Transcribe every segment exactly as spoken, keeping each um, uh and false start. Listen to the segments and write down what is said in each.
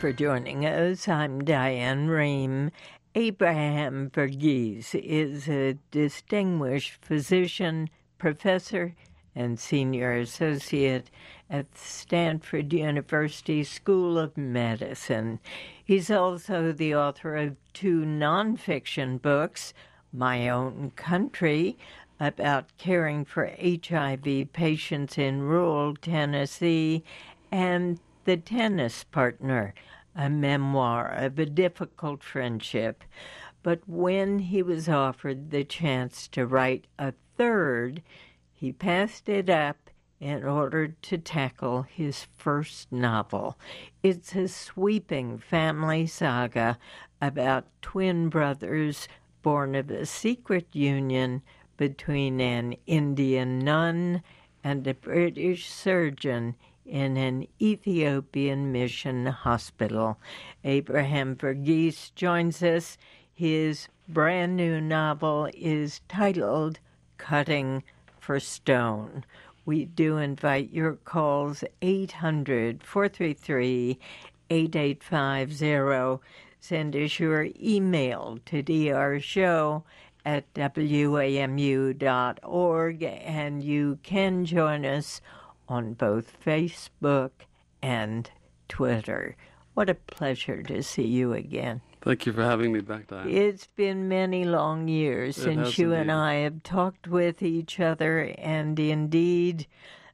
for joining us. I'm Diane Rehm. Abraham Verghese is a distinguished physician, professor, and senior associate at Stanford University School of Medicine. He's also the author of two nonfiction books, My Own Country, about caring for H I V patients in rural Tennessee, and The Tennis Partner, a memoir of a difficult friendship. But when he was offered the chance to write a third, he passed it up in order to tackle his first novel. It's a sweeping family saga about twin brothers born of a secret union between an Indian nun and a British surgeon in an Ethiopian mission hospital. Abraham Verghese joins us. His brand new novel is titled Cutting for Stone. We do invite your calls, eight hundred, four three three, eight eight five zero. Send us your email to drshow at w a m u dot org, and you can join us on both Facebook and Twitter. What a pleasure to see you again. Thank you for having me back, Diane. It's been many long years It since you indeed. and I have talked with each other, and indeed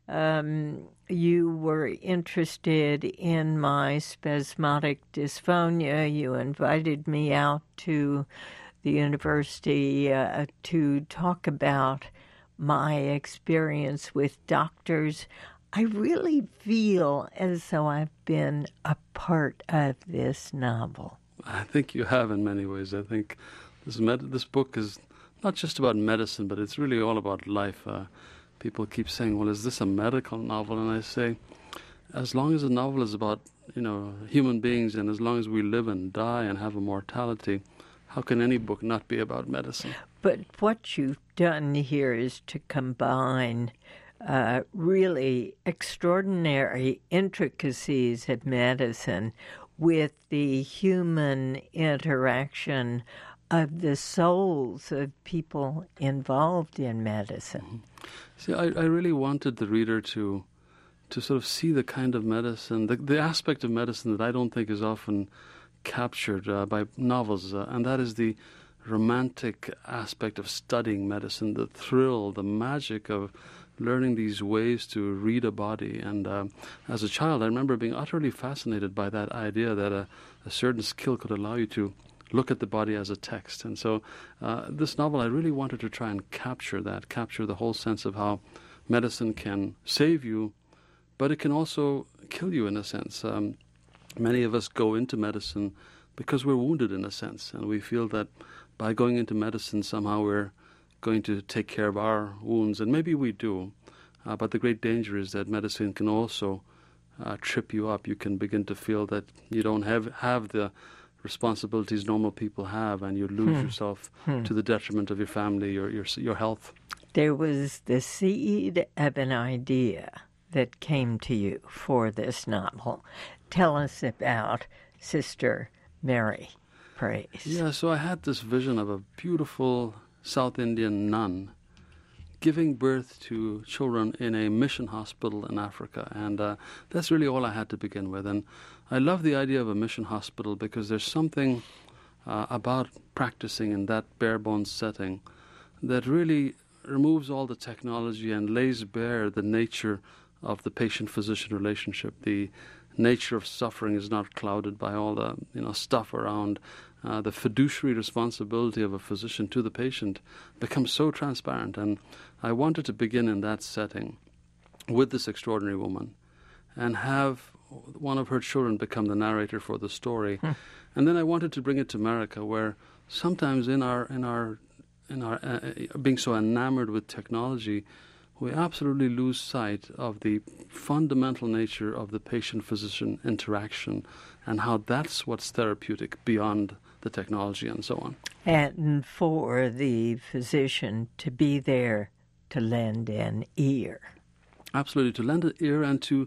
um, you were interested in my spasmodic dysphonia. You invited me out to the university uh, to talk about my experience with doctors. I really feel as though I've been a part of this novel. I think you have in many ways. I think this med- this book is not just about medicine, but it's really all about life. Uh, people keep saying, well, is this a medical novel? And I say, as long as a novel is about, you know, human beings, and as long as we live and die and have a mortality, how can any book not be about medicine? But what you've done here is to combine uh, really extraordinary intricacies of medicine with the human interaction of the souls of people involved in medicine. Mm-hmm. See, I, I really wanted the reader to to sort of see the kind of medicine, the, the aspect of medicine that I don't think is often captured uh, by novels, uh, and that is the romantic aspect of studying medicine, the thrill, the magic of learning these ways to read a body. And uh, as a child, I remember being utterly fascinated by that idea that a, a certain skill could allow you to look at the body as a text. And so uh, this novel, I really wanted to try and capture that, capture the whole sense of how medicine can save you, but it can also kill you in a sense. Um, many of us go into medicine because we're wounded in a sense, and we feel that by going into medicine somehow we're going to take care of our wounds, and maybe we do, uh, but the great danger is that medicine can also uh, trip you up. You can begin to feel that you don't have, have the responsibilities normal people have, and you lose Hmm. yourself Hmm. to the detriment of your family, your, your, your health. There was the seed of an idea that came to you for this novel. Tell us about Sister Mary Praise. Yeah, so I had this vision of a beautiful South Indian nun giving birth to children in a mission hospital in Africa. And uh, that's really all I had to begin with. And I love the idea of a mission hospital because there's something uh, about practicing in that bare-bones setting that really removes all the technology and lays bare the nature of the patient-physician relationship. The nature of suffering is not clouded by all the you know stuff around. Uh, the fiduciary responsibility of a physician to the patient becomes so transparent. And I wanted to begin in that setting with this extraordinary woman and have one of her children become the narrator for the story. Hmm. And then I wanted to bring it to America, where sometimes in our in our in our uh, being so enamored with technology, we absolutely lose sight of the fundamental nature of the patient-physician interaction and how that's what's therapeutic beyond the technology and so on. And for the physician to be there to lend an ear. Absolutely, to lend an ear and to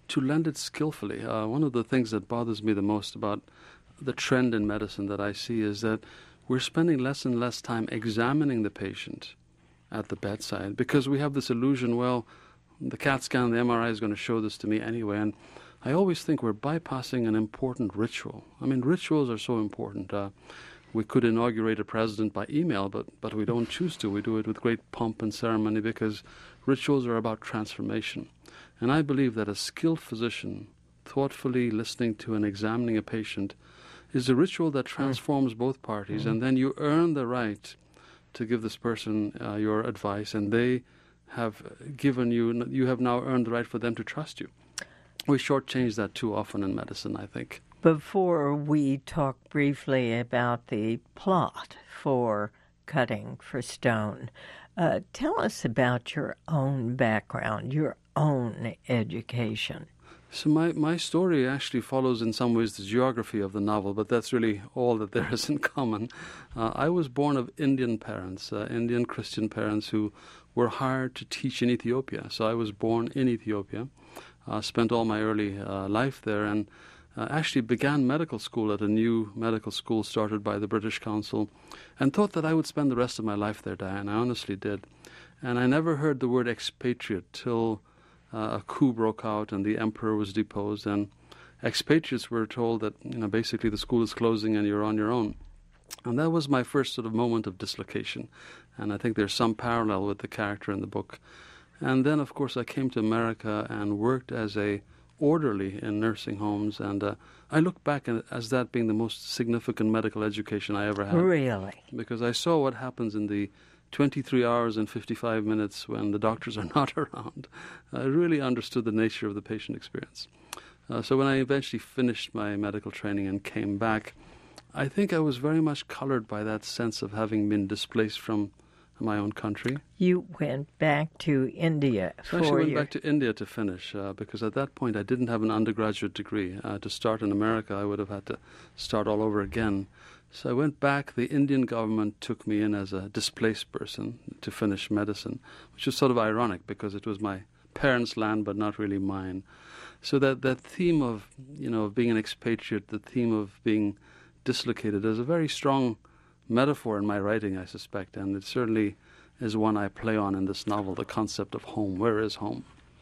to lend it skillfully. Uh, one of the things that bothers me the most about the trend in medicine that I see is that we're spending less and less time examining the patient at the bedside because we have this illusion, well, the CAT scan, the M R I is going to show this to me anyway. And I always think we're bypassing an important ritual. I mean, rituals are so important. Uh, we could inaugurate a president by email, but, but we don't choose to. We do it with great pomp and ceremony because rituals are about transformation. And I believe that a skilled physician, thoughtfully listening to and examining a patient, is a ritual that transforms both parties, mm-hmm. and then you earn the right to give this person uh, your advice, and they have given you, you have now earned the right for them to trust you. We shortchange that too often in medicine, I think. Before we talk briefly about the plot for Cutting for Stone, uh, tell us about your own background, your own education. So my, my story actually follows in some ways the geography of the novel, but that's really all that there is in common. Uh, I was born of Indian parents, uh, Indian Christian parents who were hired to teach in Ethiopia. So I was born in Ethiopia, uh, spent all my early uh, life there, and uh, actually began medical school at a new medical school started by the British Council, and thought that I would spend the rest of my life there, Diane. I honestly did. And I never heard the word expatriate till Uh, a coup broke out and the emperor was deposed, and expatriates were told that, you know, basically the school is closing and you're on your own. And that was my first sort of moment of dislocation. And I think there's some parallel with the character in the book. And then, of course, I came to America and worked as a orderly in nursing homes. And uh, I look back at, as that being the most significant medical education I ever had. Really? Because I saw what happens in the twenty-three hours and fifty-five minutes when the doctors are not around. I really understood the nature of the patient experience. Uh, so when I eventually finished my medical training and came back, I think I was very much colored by that sense of having been displaced from my own country. You went back to India I for actually went your... back to India to finish, uh, because at that point I didn't have an undergraduate degree. Uh, to start in America, I would have had to start all over again. So I went back. The Indian government took me in as a displaced person to finish medicine, which was sort of ironic because it was my parents' land but not really mine. So that, that theme of, you know, of being an expatriate, the theme of being dislocated, is a very strong metaphor in my writing, I suspect, and it certainly is one I play on in this novel, the concept of home. Where is home?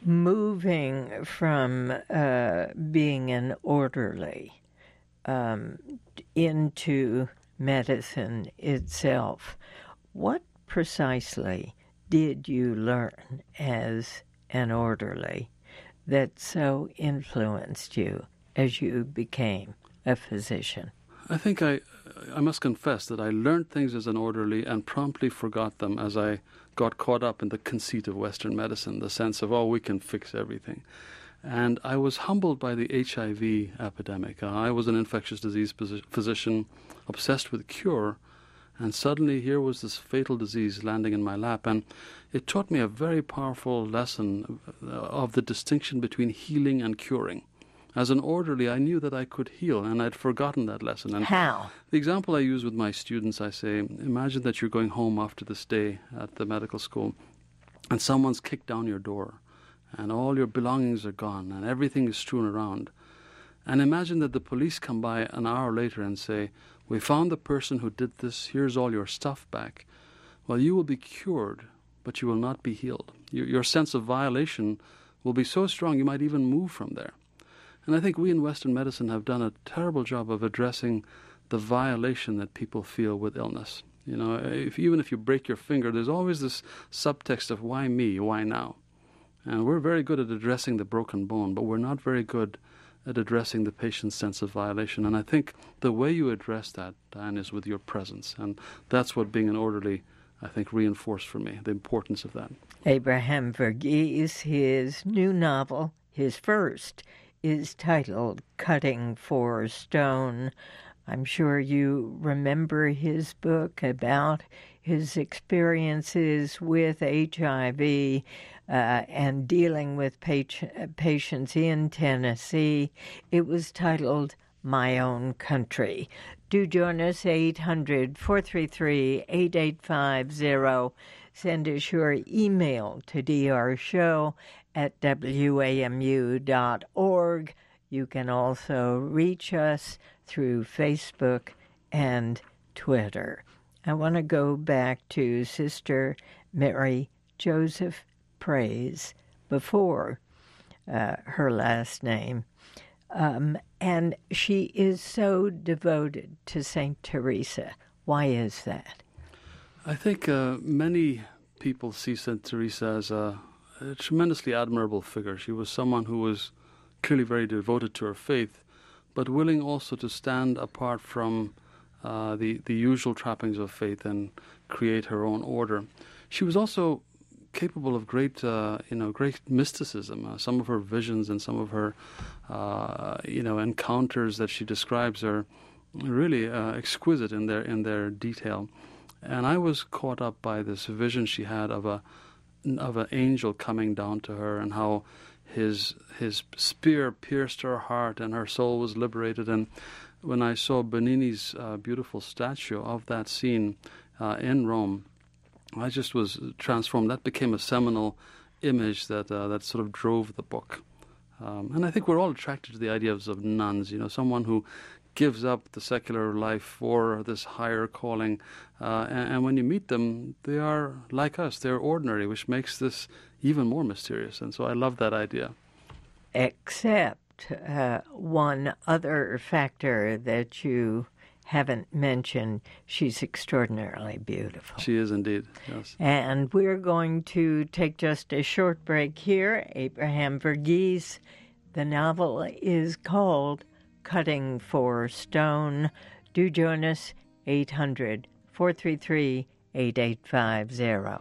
Moving from uh, being an orderly um, into medicine itself, what precisely did you learn as an orderly that so influenced you as you became a physician? I think I, I must confess that I learned things as an orderly and promptly forgot them as I got caught up in the conceit of Western medicine, the sense of, oh, we can fix everything. And I was humbled by the H I V epidemic. Uh, I was an infectious disease physician obsessed with cure, and suddenly here was this fatal disease landing in my lap. And it taught me a very powerful lesson of the distinction between healing and curing. As an orderly, I knew that I could heal, and I'd forgotten that lesson. And how? The example I use with my students, I say, imagine that you're going home after this day at the medical school, and someone's kicked down your door, and all your belongings are gone, and everything is strewn around. And imagine that the police come by an hour later and say, we found the person who did this, here's all your stuff back. Well, you will be cured, but you will not be healed. Your, your sense of violation will be so strong you might even move from there. And I think we in Western medicine have done a terrible job of addressing the violation that people feel with illness. You know, if, even if you break your finger, there's always this subtext of why me, why now? And we're very good at addressing the broken bone, but we're not very good at addressing the patient's sense of violation. And I think the way you address that, Diane, is with your presence. And that's what being an orderly, I think, reinforced for me, the importance of that. Abraham Verghese, his new novel, his first, is titled Cutting for Stone. I'm sure you remember his book about his experiences with H I V uh, and dealing with pat- patients in Tennessee. It was titled My Own Country. Do join us, eight hundred, four three three, eight eight five zero. send us your email to drshow at w a m u dot org. You can also reach us through Facebook and Twitter. I want to go back to Sister Mary Joseph Praise before uh, her last name. Um, and she is so devoted to Saint Teresa. Why is that? I think uh, many people see Saint Teresa as a, a tremendously admirable figure. She was someone who was clearly very devoted to her faith, but willing also to stand apart from uh, the, the usual trappings of faith and create her own order. She was also capable of great, uh, you know, great mysticism. Uh, some of her visions and some of her, uh, you know, encounters that she describes are really uh, exquisite in their in their detail. And I was caught up by this vision she had of a of an angel coming down to her, and how his his spear pierced her heart and her soul was liberated. And when I saw Bernini's uh, beautiful statue of that scene uh, in Rome, I just was transformed. That became a seminal image that uh, that sort of drove the book. Um, and I think we're all attracted to the ideas of nuns, you know, someone who gives up the secular life for this higher calling. Uh, and, and when you meet them, they are like us. They're ordinary, which makes this even more mysterious. And so I love that idea. Except uh, one other factor that you haven't mentioned, she's extraordinarily beautiful. She is indeed, yes. And we're going to take just a short break here. Abraham Verghese, the novel is called Cutting for Stone. Do join us, eight hundred, four three three, eight eight five zero.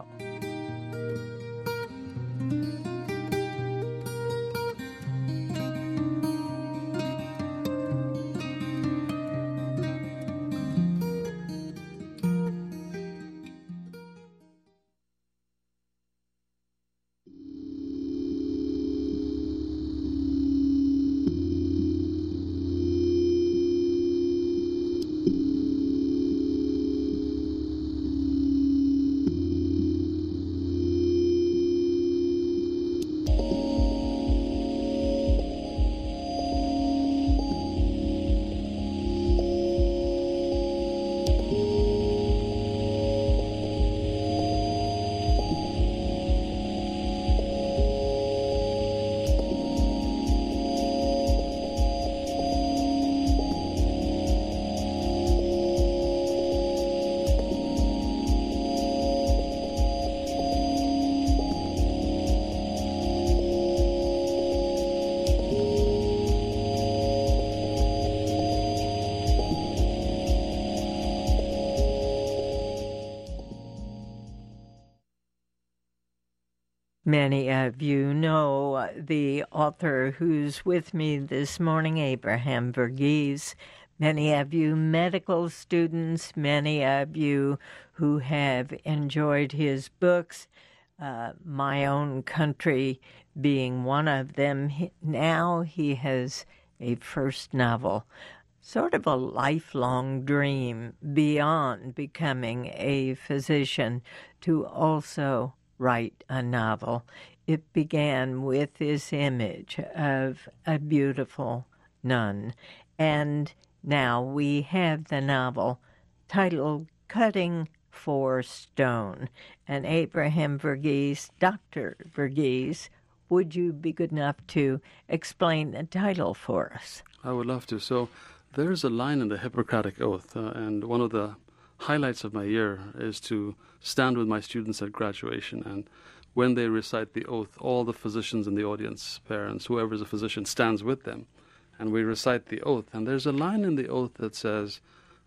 Many of you know the author who's with me this morning, Abraham Verghese. Many of you medical students, many of you who have enjoyed his books, uh, My Own Country being one of them. Now he has a first novel, sort of a lifelong dream beyond becoming a physician, to also write a novel. It began with this image of a beautiful nun, and now we have the novel titled Cutting for Stone. And Abraham Verghese, Doctor Verghese, would you be good enough to explain the title for us? I would love to. So there's a line in the Hippocratic Oath, uh, and one of the highlights of my year is to stand with my students at graduation, and when they recite the oath, all the physicians in the audience, parents, whoever's a physician, stands with them, and we recite the oath. And there's a line in the oath that says,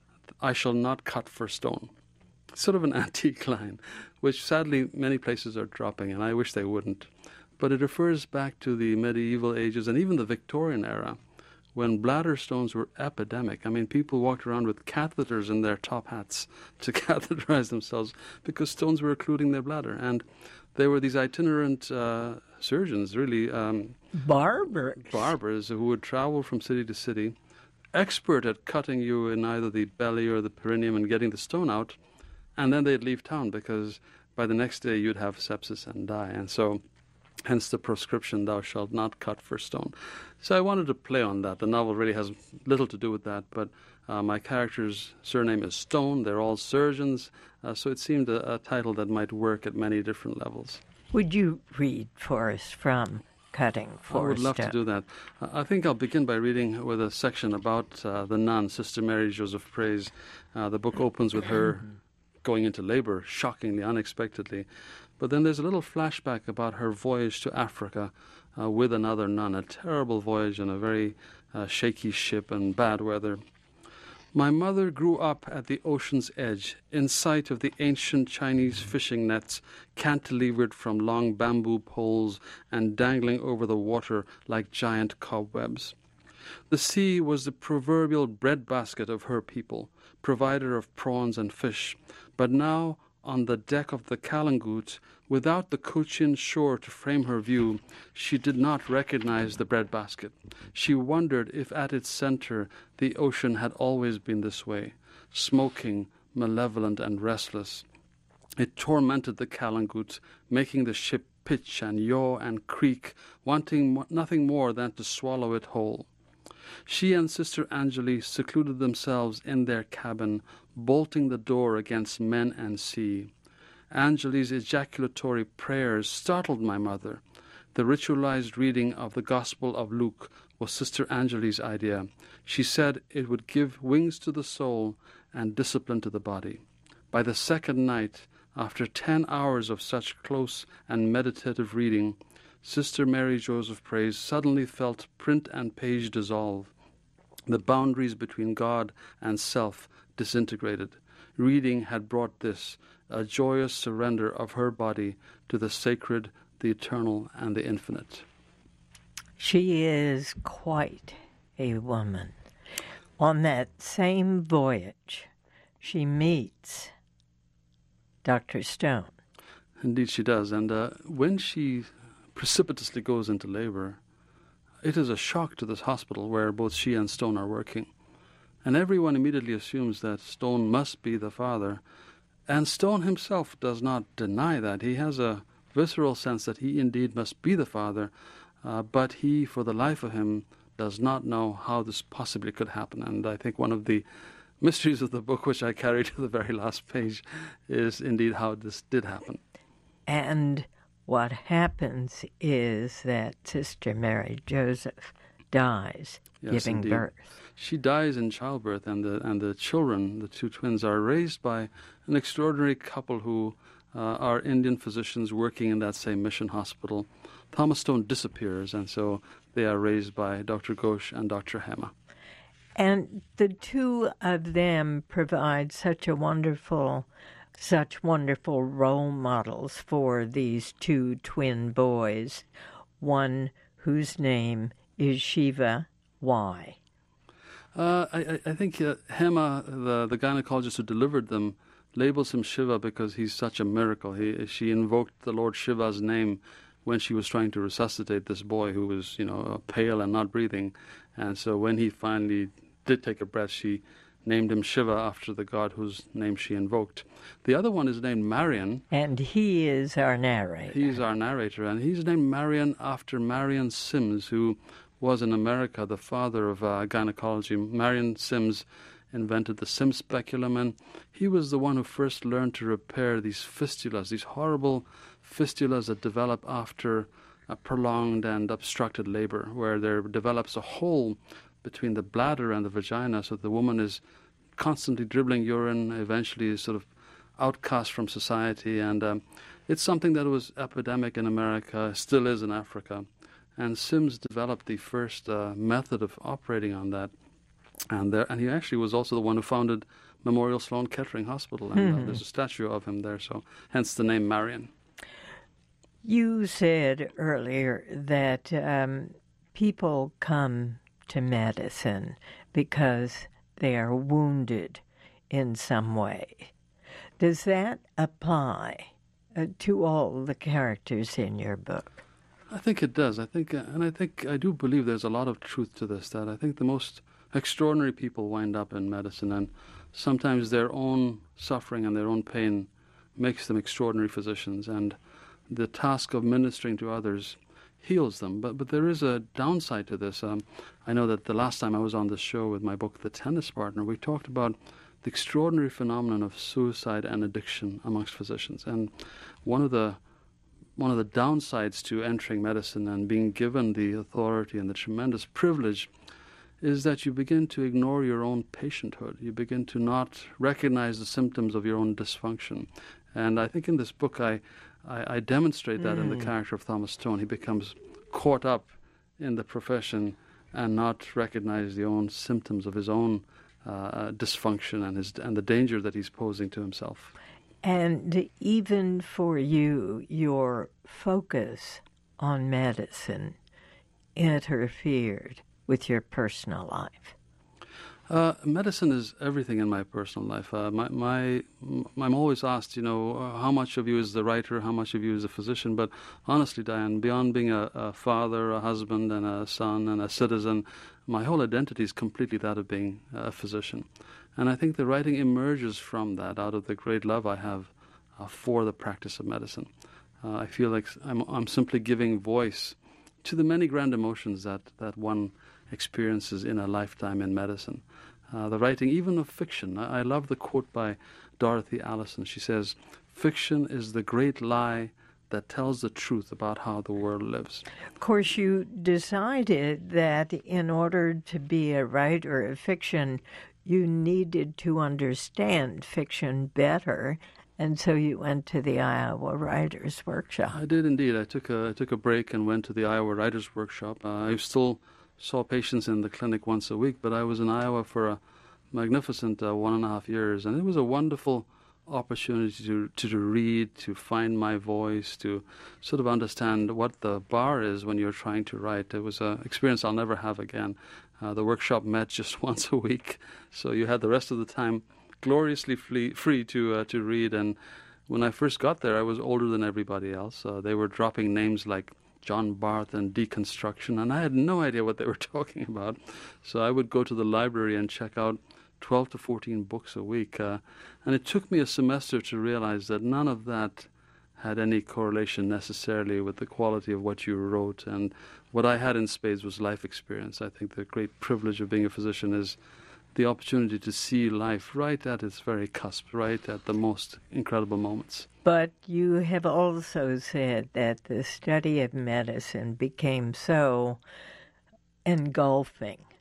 I shall not cut for stone. It's sort of an antique line, which sadly many places are dropping, and I wish they wouldn't. But it refers back to the medieval ages and even the Victorian era, when bladder stones were epidemic. I mean, people walked around with catheters in their top hats to catheterize themselves because stones were occluding their bladder. And there were these itinerant uh, surgeons, really. Um, barbers. Barbers who would travel from city to city, expert at cutting you in either the belly or the perineum and getting the stone out, and then they'd leave town because by the next day you'd have sepsis and die. And so, hence the proscription, thou shalt not cut for stone. So I wanted to play on that. The novel really has little to do with that, but uh, my character's surname is Stone. They're all surgeons, uh, so it seemed a, a title that might work at many different levels. Would you read for us from Cutting for I would love Stone? to do that. Uh, I think I'll begin by reading with a section about uh, the nun, Sister Mary Joseph Praise. Uh, the book opens with her going into labor, shockingly, unexpectedly. But then there's a little flashback about her voyage to Africa uh, with another nun, a terrible voyage on a very uh, shaky ship and bad weather. My mother grew up at the ocean's edge, in sight of the ancient Chinese fishing nets cantilevered from long bamboo poles and dangling over the water like giant cobwebs. The sea was the proverbial breadbasket of her people, provider of prawns and fish, but now, on the deck of the Kalangut, without the Cochin shore to frame her view, she did not recognize the breadbasket. She wondered if at its center the ocean had always been this way, smoking, malevolent and restless. It tormented the Kalangut, making the ship pitch and yaw and creak, wanting mo- nothing more than to swallow it whole. She and Sister Angeli secluded themselves in their cabin, bolting the door against men and sea. Angeli's ejaculatory prayers startled my mother. The ritualized reading of the Gospel of Luke was Sister Angeli's idea. She said it would give wings to the soul and discipline to the body. By the second night, after ten hours of such close and meditative reading, Sister Mary Joseph Praise suddenly felt print and page dissolve. The boundaries between God and self disintegrated. Reading had brought this, a joyous surrender of her body to the sacred, the eternal, and the infinite. She is quite a woman. On that same voyage, she meets Doctor Stone. Indeed she does. And uh, when she precipitously goes into labor, it is a shock to this hospital where both she and Stone are working. And everyone immediately assumes that Stone must be the father. And Stone himself does not deny that. He has a visceral sense that he indeed must be the father, uh, but he, for the life of him, does not know how this possibly could happen. And I think one of the mysteries of the book, which I carry to the very last page, is indeed how this did happen. And what happens is that Sister Mary Joseph dies Yes, giving indeed. birth. She dies in childbirth, and the and the children, the two twins, are raised by an extraordinary couple who uh, are Indian physicians working in that same mission hospital. Thomas Stone disappears, and so they are raised by Doctor Ghosh and Doctor Hema. And the two of them provide such a wonderful, such wonderful role models for these two twin boys, one whose name is Shiva. Why? Uh, I, I think uh, Hema, the, the gynecologist who delivered them, labels him Shiva because he's such a miracle. He, she invoked the Lord Shiva's name when she was trying to resuscitate this boy who was, you know, pale and not breathing. And so when he finally did take a breath, she named him Shiva after the god whose name she invoked. The other one is named Marion. And he is our narrator. He's our narrator, and he's named Marion after Marion Sims, who was in America the father of uh, gynecology. Marion Sims invented the Sims speculum, and he was the one who first learned to repair these fistulas, these horrible fistulas that develop after a prolonged and obstructed labor, where there develops a hole between the bladder and the vagina, so the woman is constantly dribbling urine, eventually is sort of outcast from society, and um, it's something that was epidemic in America, still is in Africa. And Sims developed the first uh, method of operating on that. And there, and he actually was also the one who founded Memorial Sloan Kettering Hospital. And Mm-hmm. uh, there's a statue of him there, so hence the name Marion. You said earlier that um, people come to medicine because they are wounded in some way. Does that apply uh, to all the characters in your book? I think it does. I think, uh, and I think I do believe there's a lot of truth to this. That I think the most extraordinary people wind up in medicine, and sometimes their own suffering and their own pain makes them extraordinary physicians, and the task of ministering to others heals them. But but there is a downside to this. Um, I know that the last time I was on this show with my book, The Tennis Partner, we talked about the extraordinary phenomenon of suicide and addiction amongst physicians. And one of the one of the downsides to entering medicine and being given the authority and the tremendous privilege is that you begin to ignore your own patienthood. You begin to not recognize the symptoms of your own dysfunction. And I think in this book I I, I demonstrate that mm. in the character of Thomas Stone. He becomes caught up in the profession and not recognize the own symptoms of his own uh, dysfunction and his and the danger that he's posing to himself. And even for you, your focus on medicine interfered with your personal life. Uh, medicine is everything in my personal life. Uh, my, my, I'm always asked, you know, uh, how much of you is the writer, how much of you is a physician? But honestly, Diane, beyond being a, a father, a husband, and a son, and a citizen, my whole identity is completely that of being a physician. And I think the writing emerges from that, out of the great love I have uh, for the practice of medicine. Uh, I feel like I'm, I'm simply giving voice to the many grand emotions that, that one experiences in a lifetime in medicine. Uh, the writing, even of fiction. I, I love the quote by Dorothy Allison. She says, "Fiction is the great lie that tells the truth about how the world lives." Of course, you decided that in order to be a writer of fiction, you needed to understand fiction better, and so you went to the Iowa Writers' Workshop. I did indeed. I took a I took a break and went to the Iowa Writers' Workshop. Uh, I still saw patients in the clinic once a week, but I was in Iowa for a magnificent uh, one and a half years, and it was a wonderful opportunity to, to to read, to find my voice, to sort of understand what the bar is when you're trying to write. It was an experience I'll never have again. Uh, the workshop met just once a week, so you had the rest of the time gloriously free, free to uh, to read. And when I first got there, I was older than everybody else. Uh, they were dropping names like John Barth and deconstruction, and I had no idea what they were talking about. So I would go to the library and check out twelve to fourteen books a week. Uh, and it took me a semester to realize that none of that had any correlation necessarily with the quality of what you wrote. And what I had in spades was life experience. I think the great privilege of being a physician is the opportunity to see life right at its very cusp, right at the most incredible moments. But you have also said that the study of medicine became so engulfing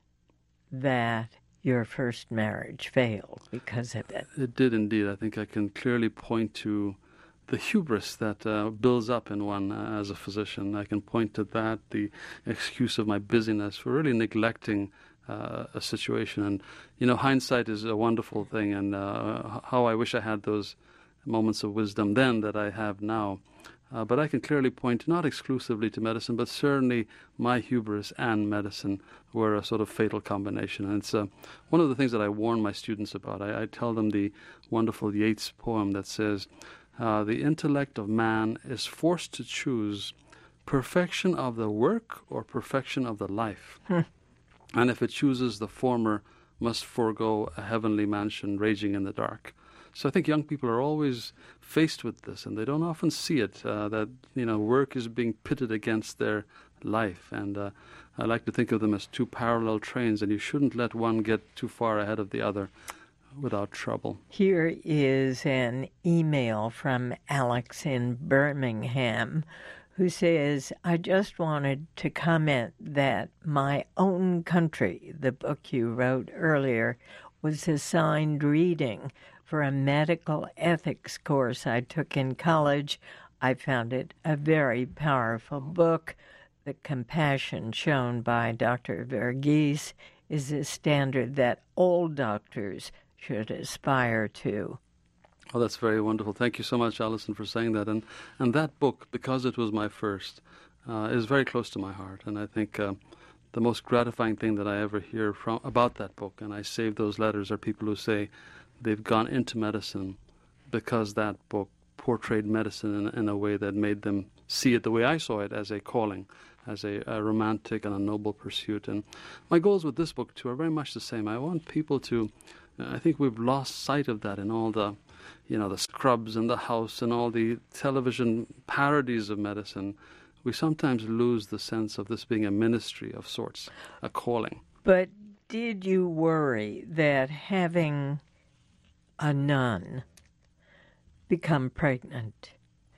that your first marriage failed because of it. It did indeed. I think I can clearly point to the hubris that uh, builds up in one uh, as a physician. I can point to that, the excuse of my busyness for really neglecting uh, a situation. And, you know, hindsight is a wonderful thing, and uh, how I wish I had those moments of wisdom then that I have now. Uh, but I can clearly point not exclusively to medicine, but certainly my hubris and medicine were a sort of fatal combination. And it's uh, one of the things that I warn my students about. I, I tell them the wonderful Yeats poem that says, uh, the intellect of man is forced to choose perfection of the work or perfection of the life. Hmm. And if it chooses the former, must forego a heavenly mansion raging in the dark. So I think young people are always faced with this, and they don't often see it, uh, that, you know, work is being pitted against their life. And uh, I like to think of them as two parallel trains, and you shouldn't let one get too far ahead of the other without trouble. Here is an email from Alex in Birmingham, who says, I just wanted to comment that My Own Country, the book you wrote earlier, was assigned reading for a medical ethics course I took in college. I found it a very powerful book. The compassion shown by Doctor Verghese is a standard that all doctors should aspire to. Oh, that's very wonderful. Thank you so much, Alison, for saying that. And and that book, because it was my first, uh, is very close to my heart. And I think uh, the most gratifying thing that I ever hear from about that book, and I save those letters, are people who say they've gone into medicine because that book portrayed medicine in, in a way that made them see it the way I saw it, as a calling, as a, a romantic and a noble pursuit. And my goals with this book, too, are very much the same. I want people to, I think we've lost sight of that in all the you know, the scrubs in the house and all the television parodies of medicine, we sometimes lose the sense of this being a ministry of sorts, a calling. But did you worry that having a nun become pregnant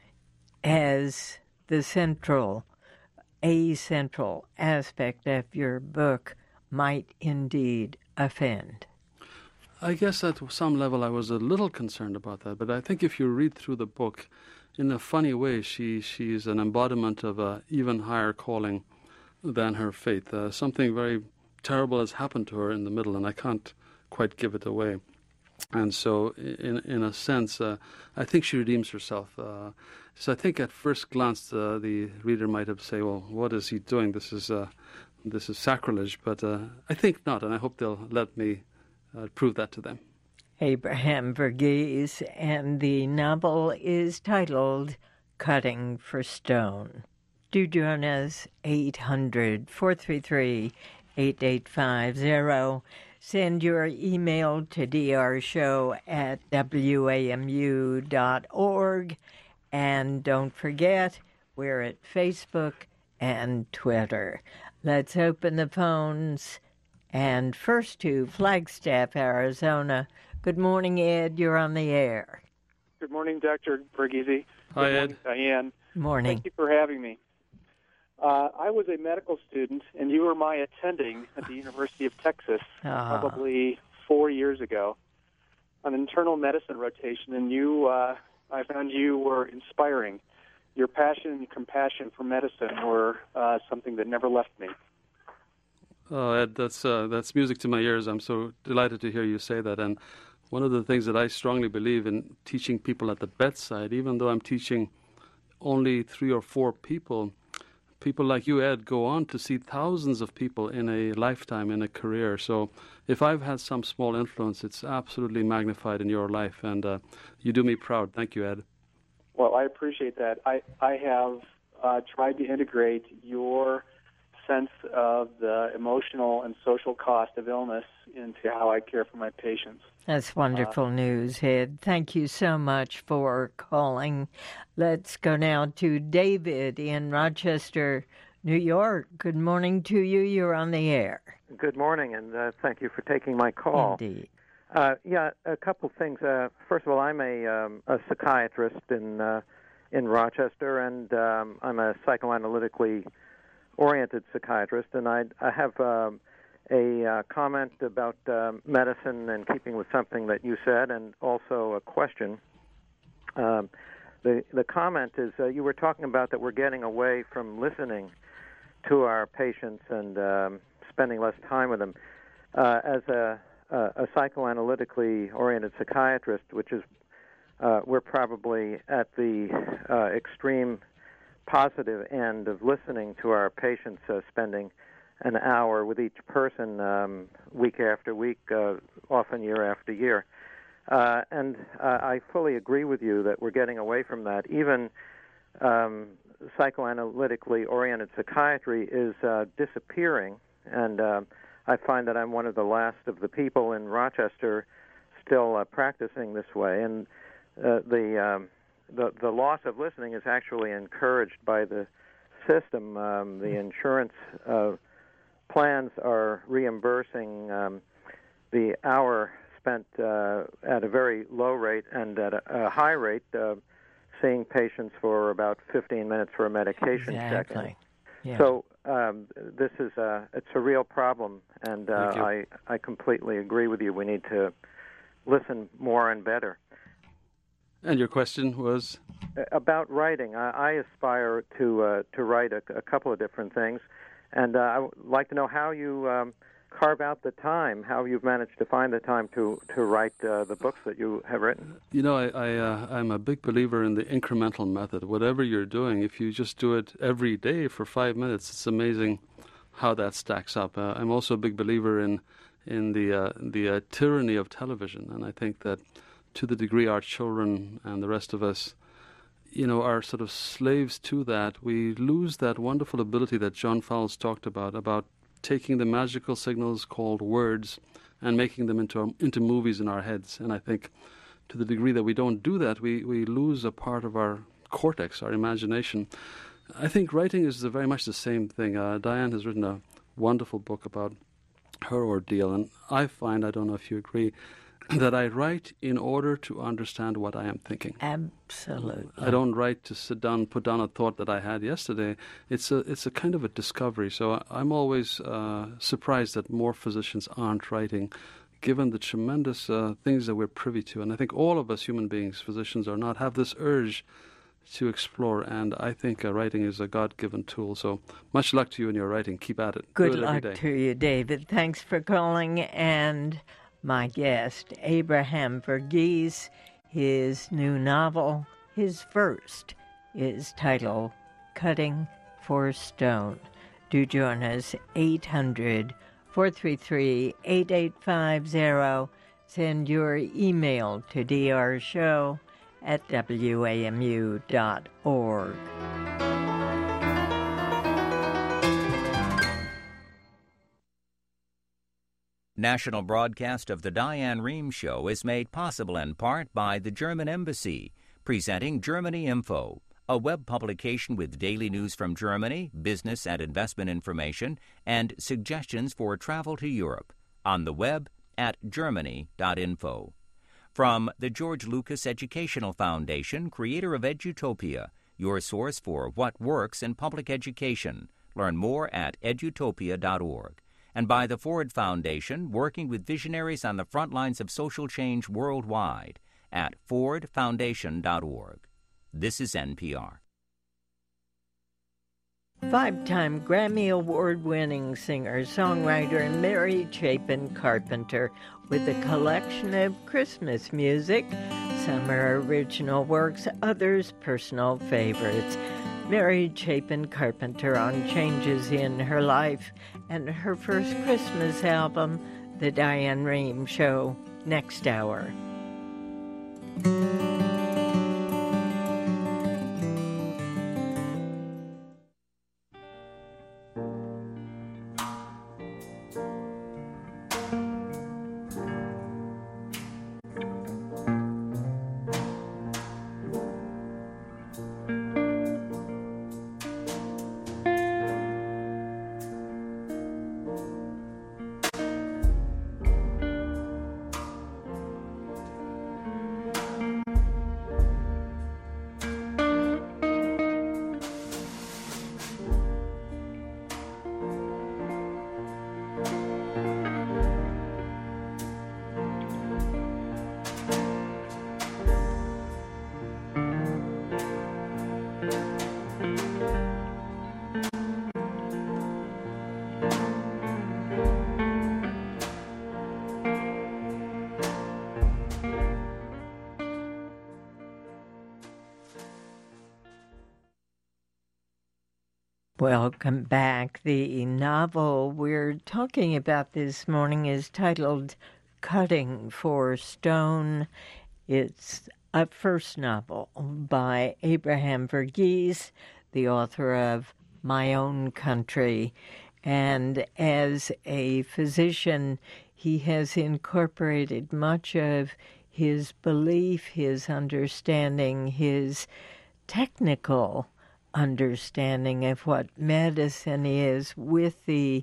as the central, a central aspect of your book might indeed offend? I guess at some level I was a little concerned about that, but I think if you read through the book, in a funny way, she she's an embodiment of an even higher calling than her faith. Uh, something very terrible has happened to her in the middle, and I can't quite give it away. And so, in in a sense, uh, I think she redeems herself. Uh, so I think at first glance, uh, the reader might have said, well, what is he doing? This is uh, this is sacrilege. But uh, I think not, and I hope they'll let me uh, prove that to them. Abraham Verghese, and the novel is titled Cutting for Stone. Do join us, eight hundred, four three three, eight eight five zero. Send your email to drshow at w a m u dot org. And don't forget, we're at Facebook and Twitter. Let's open the phones. And first to Flagstaff, Arizona. Good morning, Ed. You're on the air. Good morning, Doctor Verghese. Hi, Good Ed. morning, Diane. Morning. Thank you for having me. Uh, I was a medical student, and you were my attending at the University of Texas Ah. probably four years ago on internal medicine rotation, and you, uh, I found you were inspiring. Your passion and compassion for medicine were uh, something that never left me. Oh, Ed, that's uh, that's music to my ears. I'm so delighted to hear you say that. And one of the things that I strongly believe in teaching people at the bedside, even though I'm teaching only three or four people, people like you, Ed, go on to see thousands of people in a lifetime, in a career. So if I've had some small influence, it's absolutely magnified in your life. And uh, you do me proud. Thank you, Ed. Well, I appreciate that. I, I have uh, tried to integrate your sense of the emotional and social cost of illness into how I care for my patients. That's wonderful uh, news, Ed. Thank you so much for calling. Let's go now to David in Rochester, New York. Good morning to you. You're on the air. Good morning, and uh, thank you for taking my call. Indeed. Uh, yeah, a couple things. Uh, first of all, I'm a, um, a psychiatrist in uh, in Rochester, and um, I'm a psychoanalytically oriented psychiatrist, and I, I have um, a uh, comment about um, medicine and keeping with something that you said, and also a question. Um, the the comment is uh, you were talking about that we're getting away from listening to our patients and um, spending less time with them. Uh, as a, a, a psychoanalytically oriented psychiatrist, which is uh, we're probably at the uh, extreme positive end of listening to our patients, uh, spending an hour with each person um, week after week, uh, often year after year. Uh, and uh, I fully agree with you that we're getting away from that. Even um, psychoanalytically oriented psychiatry is uh, disappearing, and uh, I find that I'm one of the last of the people in Rochester still uh, practicing this way. And uh, the um, The, the loss of listening is actually encouraged by the system. Um, the insurance uh, plans are reimbursing um, the hour spent uh, at a very low rate and at a, a high rate, uh, seeing patients for about fifteen minutes for a medication exactly. check-in. Yeah. So um, this is a, it's a real problem, and uh, I, I completely agree with you. We need to listen more and better. And your question was? About writing. I, I aspire to uh, to write a, a couple of different things, and uh, I would like to know how you um, carve out the time, how you've managed to find the time to, to write uh, the books that you have written. You know, I, I, uh, I'm a big believer in the incremental method. Whatever you're doing, if you just do it every day for five minutes, it's amazing how that stacks up. Uh, I'm also a big believer in, in the, uh, the uh, tyranny of television, and I think that to the degree our children and the rest of us, you know, are sort of slaves to that, we lose that wonderful ability that John Fowles talked about, about taking the magical signals called words and making them into into movies in our heads. And I think to the degree that we don't do that, we, we lose a part of our cortex, our imagination. I think writing is the, very much the same thing. Uh, Diane has written a wonderful book about her ordeal, and I find, I don't know if you agree, that I write in order to understand what I am thinking. Absolutely. I don't write to sit down, put down a thought that I had yesterday. It's a it's a kind of a discovery. So I'm always uh, surprised that more physicians aren't writing, given the tremendous uh, things that we're privy to. And I think all of us human beings, physicians or not, have this urge to explore. And I think uh, writing is a God-given tool. So much luck to you in your writing. Keep at it. Good Do it every luck day. to you, David. Thanks for calling. And my guest, Abraham Verghese, his new novel, his first, is titled Cutting for Stone. Do join us, eight hundred, four three three, eight eight five zero. Send your email to drshow at w a m u dot org. National broadcast of the Diane Rehm Show is made possible in part by the German Embassy, presenting Germany Info, a web publication with daily news from Germany, business and investment information, and suggestions for travel to Europe, on the web at germany dot info. From the George Lucas Educational Foundation, creator of Edutopia, your source for what works in public education. Learn more at edutopia dot org. And by the Ford Foundation, working with visionaries on the front lines of social change worldwide at ford foundation dot org. This is N P R. Five-time Grammy Award-winning singer-songwriter Mary Chapin Carpenter with a collection of Christmas music, some are original works, others personal favorites. Mary Chapin Carpenter on changes in her life and her first Christmas album, The Diane Rehm Show, next hour. Welcome back. The novel we're talking about this morning is titled Cutting for Stone. It's a first novel by Abraham Verghese, the author of My Own Country. And as a physician, he has incorporated much of his belief, his understanding, his technical understanding of what medicine is with the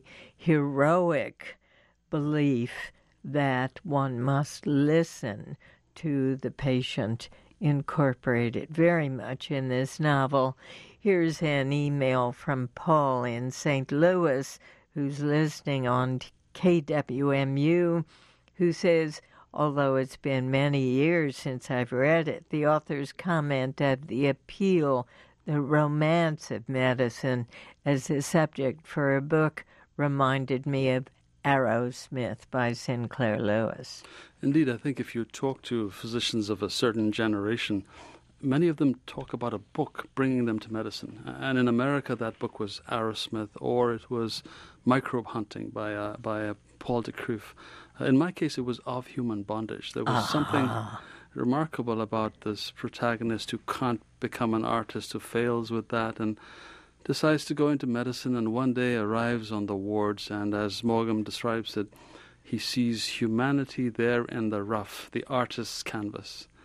heroic belief that one must listen to the patient, incorporated very much in this novel. Here's an email from Paul in Saint Louis, who's listening on K W M U, who says, although it's been many years since I've read it, the author's comment of the appeal, the romance of medicine as a subject for a book reminded me of Arrowsmith by Sinclair Lewis. Indeed, I think if you talk to physicians of a certain generation, many of them talk about a book bringing them to medicine. And in America, that book was Arrowsmith, or it was Microbe Hunting by uh, by uh, Paul de Kruif. Uh, in my case, it was Of Human Bondage. There was ah. something remarkable about this protagonist who can't become an artist, who fails with that and decides to go into medicine, and one day arrives on the wards, and as Morgan describes it, he sees humanity there in the rough, the artist's canvas.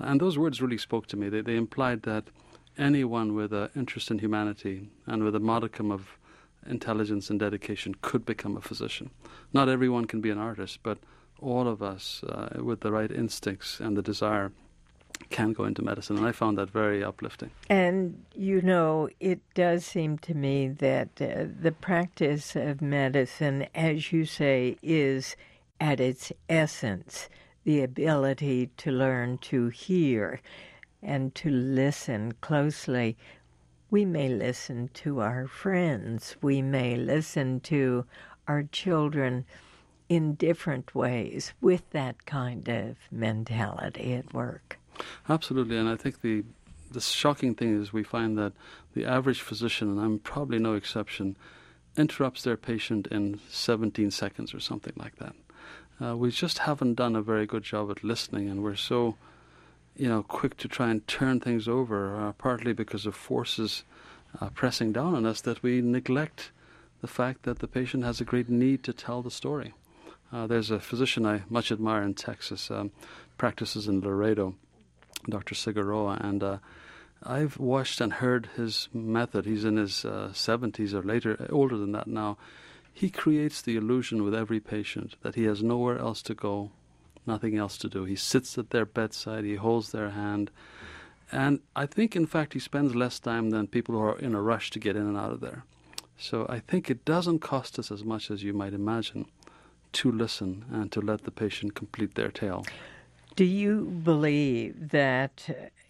And those words really spoke to me. They, they implied that anyone with an interest in humanity and with a modicum of intelligence and dedication could become a physician. Not everyone can be an artist, but all of us uh, with the right instincts and the desire can go into medicine, and I found that very uplifting. And, you know, it does seem to me that uh, the practice of medicine, as you say, is at its essence the ability to learn to hear and to listen closely. We may listen to our friends. We may listen to our children in different ways with that kind of mentality at work. Absolutely, and I think the the shocking thing is we find that the average physician, and I'm probably no exception, interrupts their patient in seventeen seconds or something like that. Uh, we just haven't done a very good job at listening, and we're so, you know, quick to try and turn things over, uh, partly because of forces uh, pressing down on us, that we neglect the fact that the patient has a great need to tell the story. Uh, there's a physician I much admire in Texas, um, practices in Laredo, Doctor Cigaroa, and uh, I've watched and heard his method. He's in his uh, seventies or later, older than that now. He creates the illusion with every patient that he has nowhere else to go, nothing else to do. He sits at their bedside, he holds their hand, and I think, in fact, he spends less time than people who are in a rush to get in and out of there. So I think it doesn't cost us as much as you might imagine to listen and to let the patient complete their tale. Do you believe that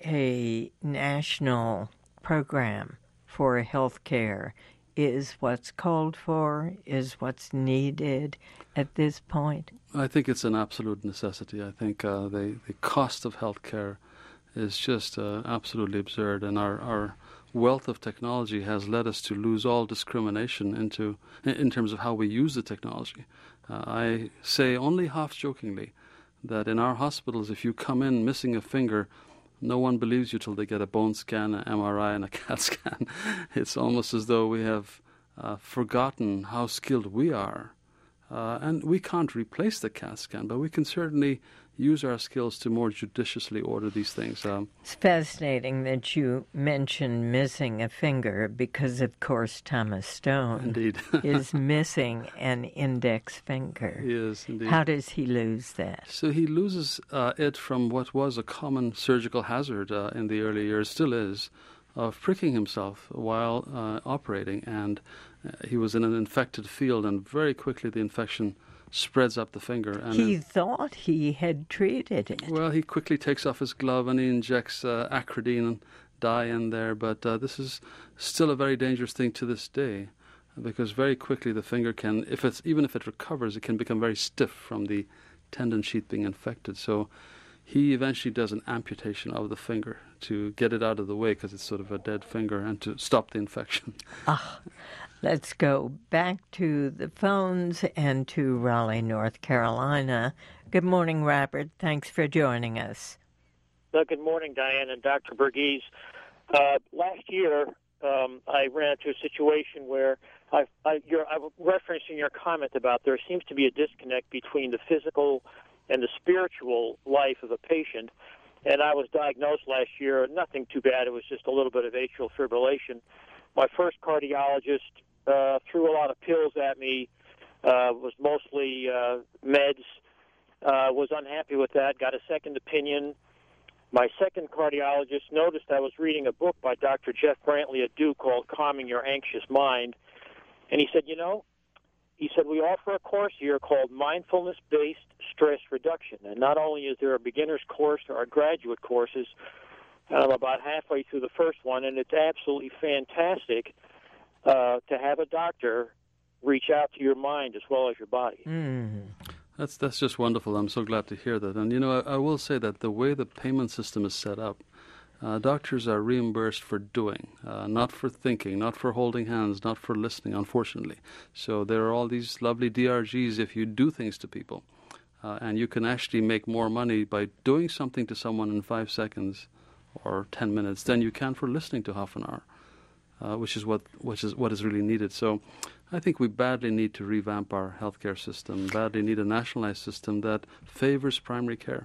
a national program for health care is what's called for, is what's needed at this point? I think it's an absolute necessity. I think uh, the, the cost of health care is just uh, absolutely absurd, and our, our wealth of technology has led us to lose all discrimination into in, in terms of how we use the technology. Uh, I say only half-jokingly that in our hospitals, if you come in missing a finger, no one believes you till they get a bone scan, an M R I, and a CAT scan. It's almost as though we have uh, forgotten how skilled we are. Uh, and we can't replace the CAT scan, but we can certainly use our skills to more judiciously order these things. Um, it's fascinating that you mentioned missing a finger because, of course, Thomas Stone indeed. is missing an index finger. He is, indeed. How does he lose that? So he loses uh, it from what was a common surgical hazard uh, in the early years, still is, of pricking himself while uh, operating. And uh, he was in an infected field, and very quickly the infection spreads up the finger. And he it, thought he had treated it. Well, he quickly takes off his glove and he injects uh, acridine dye in there, but uh, this is still a very dangerous thing to this day, because very quickly the finger can, if it's even if it recovers, it can become very stiff from the tendon sheath being infected. So he eventually does an amputation of the finger to get it out of the way, because it's sort of a dead finger, and to stop the infection. Ah. Let's go back to the phones and to Raleigh, North Carolina. Good morning, Robert. Thanks for joining us. Uh, good morning, Diane and Doctor Verghese. Uh, last year, um, I ran into a situation where I, I, you're, I'm referencing your comment about there seems to be a disconnect between the physical and the spiritual life of a patient. And I was diagnosed last year, nothing too bad. It was just a little bit of atrial fibrillation. My first cardiologist Uh, threw a lot of pills at me, uh, was mostly uh, meds, uh, was unhappy with that, got a second opinion. My second cardiologist noticed I was reading a book by Doctor Jeff Brantley at Duke called Calming Your Anxious Mind, and he said, you know, he said, we offer a course here called Mindfulness-Based Stress Reduction, and not only is there a beginner's course, there are graduate courses. I'm about halfway through the first one, and it's absolutely fantastic Uh, to have a doctor reach out to your mind as well as your body. Mm. That's that's just wonderful. I'm so glad to hear that. And, you know, I, I will say that the way the payment system is set up, uh, doctors are reimbursed for doing, uh, not for thinking, not for holding hands, not for listening, unfortunately. So there are all these lovely D R Gs if you do things to people. Uh, and you can actually make more money by doing something to someone in five seconds or ten minutes than you can for listening to half an hour. Uh, which is what which is what is really needed. So I think we badly need to revamp our healthcare system, badly need a nationalized system that favors primary care.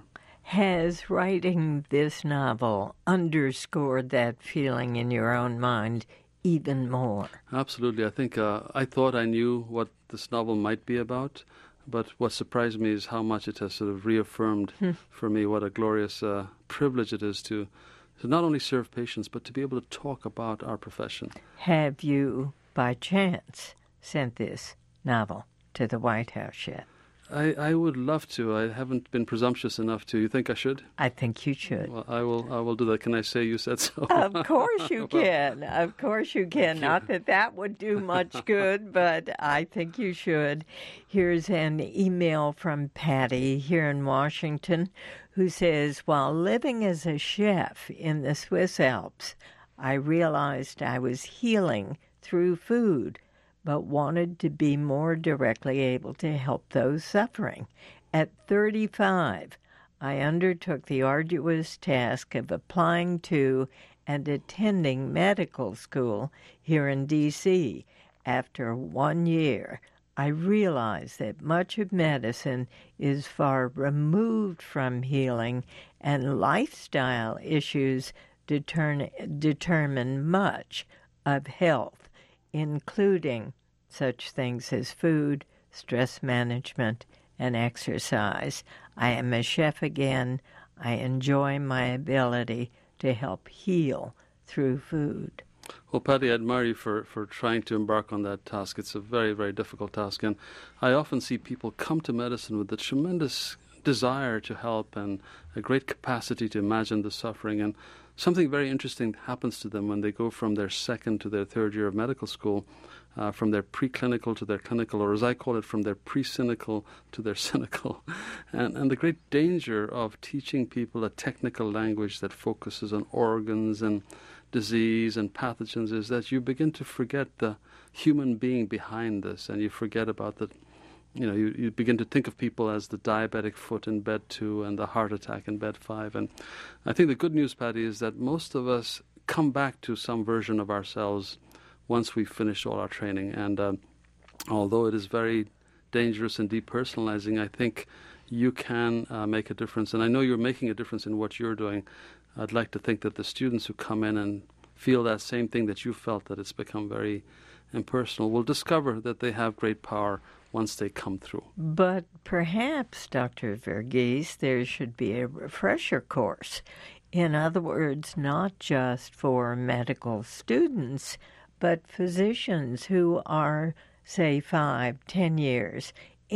Has writing this novel underscored that feeling in your own mind even more? Absolutely. I think uh, I thought I knew what this novel might be about, but what surprised me is how much it has sort of reaffirmed for me what a glorious uh, privilege it is to, to not only serve patients, but to be able to talk about our profession. Have you, by chance, sent this novel to the White House yet? I, I would love to. I haven't been presumptuous enough to. You think I should? I think you should. Well, I will I will do that. Can I say you said so? Of course you can. Of course you can. Not that that would do much good, but I think you should. Here's an email from Patty here in Washington who says, while living as a chef in the Swiss Alps, I realized I was healing through food, but wanted to be more directly able to help those suffering. At thirty-five, I undertook the arduous task of applying to and attending medical school here in D C After one year, I realized that much of medicine is far removed from healing, and lifestyle issues deter- determine much of health, including such things as food, stress management, and exercise. I am a chef again. I enjoy my ability to help heal through food. Well, Patty, I admire you for, for trying to embark on that task. It's a very, very difficult task. And I often see people come to medicine with a tremendous desire to help and a great capacity to imagine the suffering. And something very interesting happens to them when they go from their second to their third year of medical school, uh, from their preclinical to their clinical, or as I call it, from their pre-cynical to their cynical. And, and the great danger of teaching people a technical language that focuses on organs and disease and pathogens is that you begin to forget the human being behind this, and you forget about the, you know, you, you begin to think of people as the diabetic foot in bed two and the heart attack in bed five. And I think the good news, Patty, is that most of us come back to some version of ourselves once we've finished all our training. And uh, although it is very dangerous and depersonalizing, I think you can uh, make a difference. And I know you're making a difference in what you're doing. I'd like to think that the students who come in and feel that same thing that you felt, that it's become very impersonal, will discover that they have great power once they come through. But perhaps, Doctor Verghese, there should be a refresher course. In other words, not just for medical students, but physicians who are, say, five, ten years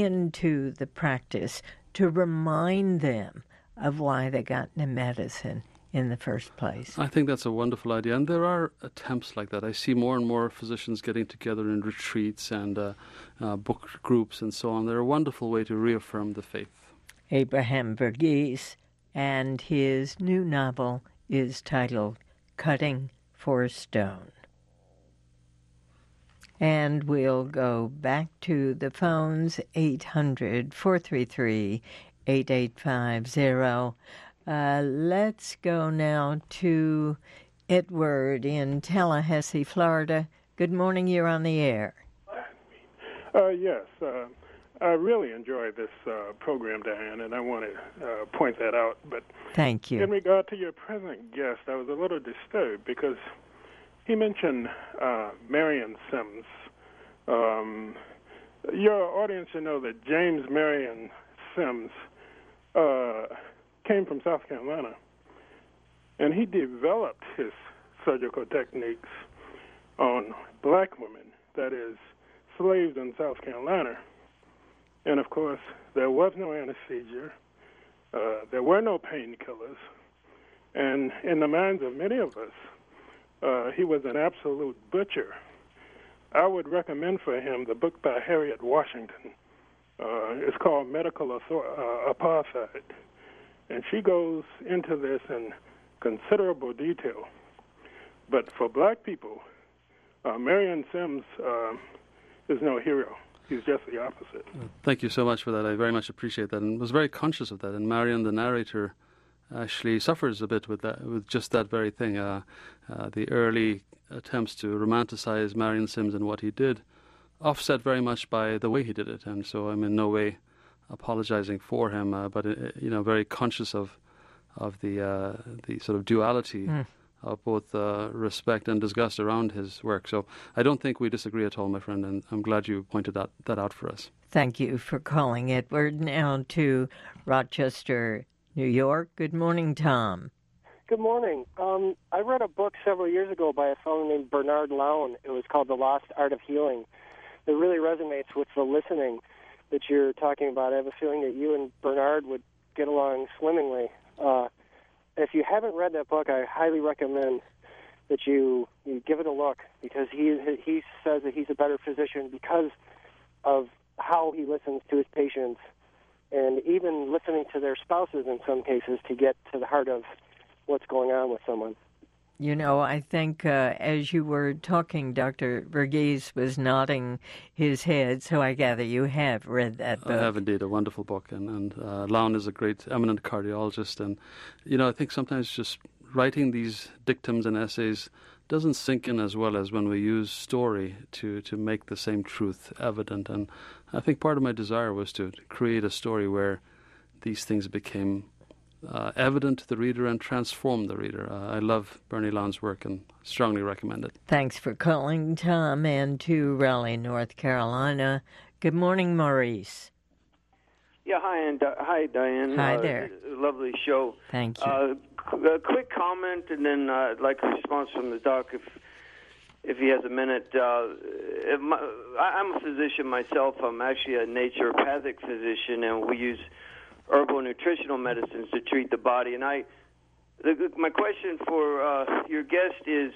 into the practice, to remind them of why they got into medicine in the first place. I think that's a wonderful idea, and there are attempts like that. I see more and more physicians getting together in retreats and uh, uh, book groups and so on. They're a wonderful way to reaffirm the faith. Abraham Verghese, and his new novel is titled Cutting for Stone. And we'll go back to the phones, eight hundred, four three three, eight eight five zero. Uh, let's go now to Edward in Tallahassee, Florida. Good morning, you're on the air. Uh, yes, uh, I really enjoyed this uh, program, Diane, and I want to uh, point that out. But thank you. In regard to your present guest, I was a little disturbed because he mentioned uh, Marion Sims. Um, your audience should know that James Marion Sims uh, came from South Carolina, and he developed his surgical techniques on black women, that is, slaves in South Carolina. And, of course, there was no anesthesia. Uh, there were no painkillers. And in the minds of many of us, uh, he was an absolute butcher. I would recommend for him the book by Harriet Washington. Uh, it's called Medical Author- uh, Apartheid. And she goes into this in considerable detail. But for black people, uh, Marion Sims uh, is no hero. He's just the opposite. Thank you so much for that. I very much appreciate that, and was very conscious of that. And Marion, the narrator, actually suffers a bit with that, with just that very thing. Uh, uh, the early attempts to romanticize Marion Sims and what he did, offset very much by the way he did it. And so I'm in no way apologizing for him, uh, but uh, you know, very conscious of of the uh, the sort of duality mm. of both uh, respect and disgust around his work. So I don't think we disagree at all, my friend, and I'm glad you pointed that, that out for us. Thank you for calling, Edward. Now to Rochester, New York. Good morning, Tom. Good morning. Um, I read a book several years ago by a fellow named Bernard Lown. It was called The Lost Art of Healing. It really resonates with the listening that you're talking about. I have a feeling that you and Bernard would get along swimmingly. Uh, if you haven't read that book, I highly recommend that you, you give it a look, because he he says that he's a better physician because of how he listens to his patients, and even listening to their spouses in some cases to get to the heart of what's going on with someone. You know, I think uh, as you were talking, Doctor Verghese was nodding his head, so I gather you have read that book. I have indeed, a wonderful book, and, and uh, Lown is a great, eminent cardiologist, and, you know, I think sometimes just writing these dictums and essays doesn't sink in as well as when we use story to, to make the same truth evident, and I think part of my desire was to create a story where these things became Uh, evident to the reader and transform the reader. Uh, I love Bernie Lown's work and strongly recommend it. Thanks for calling, Tom, and to Raleigh, North Carolina. Good morning, Maurice. Yeah, hi, and uh, hi, Diane. Hi uh, there. Lovely show. Thank you. Uh, a quick comment, and then uh, I'd like a response from the doc if if he has a minute. Uh, if my, I'm a physician myself. I'm actually a naturopathic physician, and we use herbal nutritional medicines to treat the body. And I, the, my question for uh, your guest is,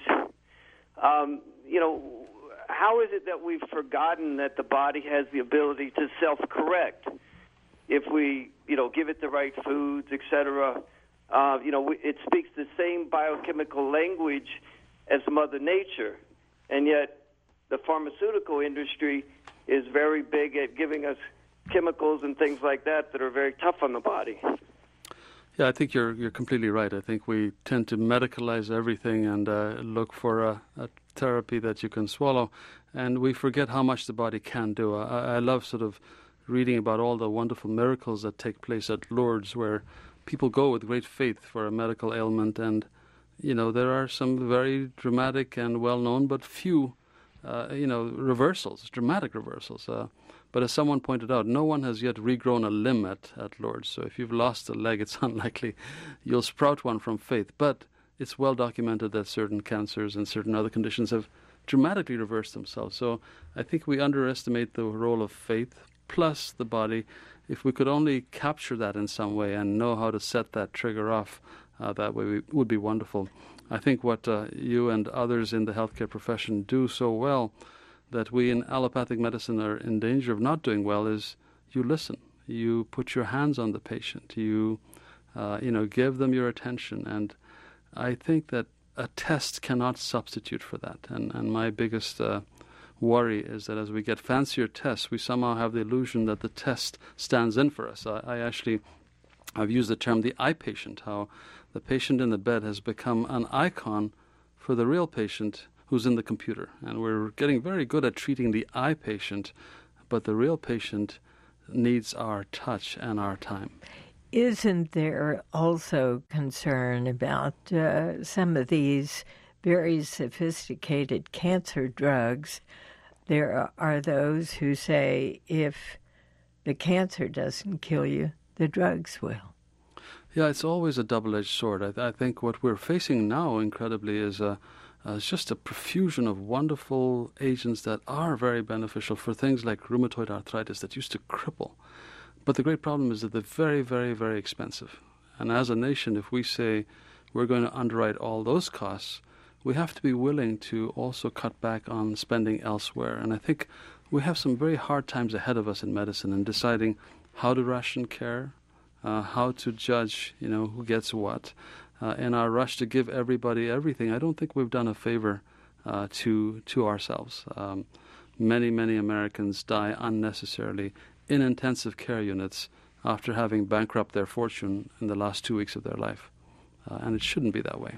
um, you know, how is it that we've forgotten that the body has the ability to self-correct if we, you know, give it the right foods, et cetera? Uh, you know, we, it speaks the same biochemical language as Mother Nature, and yet the pharmaceutical industry is very big at giving us chemicals and things like that that are very tough on the body. Yeah, I think you're you're completely right. I think we tend to medicalize everything and uh, look for a, a therapy that you can swallow, and we forget how much the body can do. I, I love sort of reading about all the wonderful miracles that take place at Lourdes, where people go with great faith for a medical ailment, and you know there are some very dramatic and well-known, but few, uh, you know, reversals, dramatic reversals. Uh, But as someone pointed out, no one has yet regrown a limb at, at Lourdes. So if you've lost a leg, it's unlikely you'll sprout one from faith. But it's well documented that certain cancers and certain other conditions have dramatically reversed themselves. So I think we underestimate the role of faith plus the body. If we could only capture that in some way and know how to set that trigger off, uh, that way we, would be wonderful. I think what uh, you and others in the healthcare profession do so well that we in allopathic medicine are in danger of not doing well is you listen. You put your hands on the patient. You, uh, you know, give them your attention. And I think that a test cannot substitute for that. And, and my biggest uh, worry is that as we get fancier tests, we somehow have the illusion that the test stands in for us. I, I actually, I've used the term the eye patient, how the patient in the bed has become an icon for the real patient who's in the computer. And we're getting very good at treating the eye patient, but the real patient needs our touch and our time. Isn't there also concern about uh, some of these very sophisticated cancer drugs? There are those who say if the cancer doesn't kill you, the drugs will. Yeah, it's always a double-edged sword. I, th- I think what we're facing now, incredibly, is a Uh, it's just a profusion of wonderful agents that are very beneficial for things like rheumatoid arthritis that used to cripple. But the great problem is that they're very, very, very expensive. And as a nation, if we say we're going to underwrite all those costs, we have to be willing to also cut back on spending elsewhere. And I think we have some very hard times ahead of us in medicine in deciding how to ration care, uh, how to judge, you know, who gets what. Uh, in our rush to give everybody everything, I don't think we've done a favor uh, to to ourselves. Um, many, many Americans die unnecessarily in intensive care units after having bankrupt their fortune in the last two weeks of their life. Uh, and it shouldn't be that way.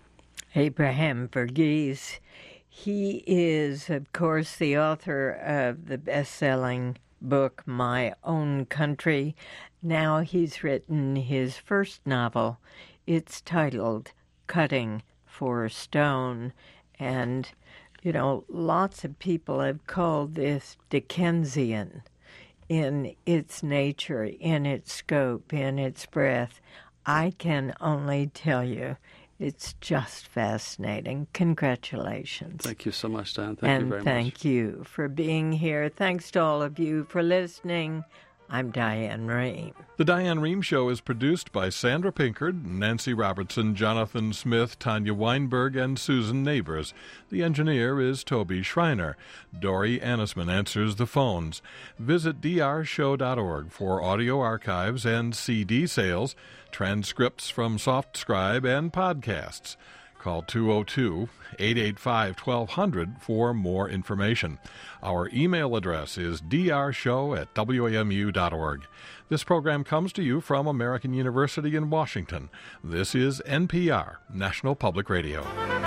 Abraham Verghese, he is, of course, the author of the best-selling book, My Own Country. Now he's written his first novel, It's titled Cutting for Stone. And, you know, lots of people have called this Dickensian in its nature, in its scope, in its breadth. I can only tell you, it's just fascinating. Congratulations. Thank you so much, Dan. Thank and you very thank much. you for being here. Thanks to all of you for listening. I'm Diane Rehm. The Diane Rehm Show is produced by Sandra Pinkard, Nancy Robertson, Jonathan Smith, Tanya Weinberg, and Susan Neighbors. The engineer is Toby Schreiner. Dory Annisman answers the phones. Visit d r show dot org for audio archives and C D sales, transcripts from SoftScribe, and podcasts. Call two oh two, eight eight five, twelve hundred for more information. Our email address is d r show at w a m u dot org. This program comes to you from American University in Washington. This is N P R, National Public Radio.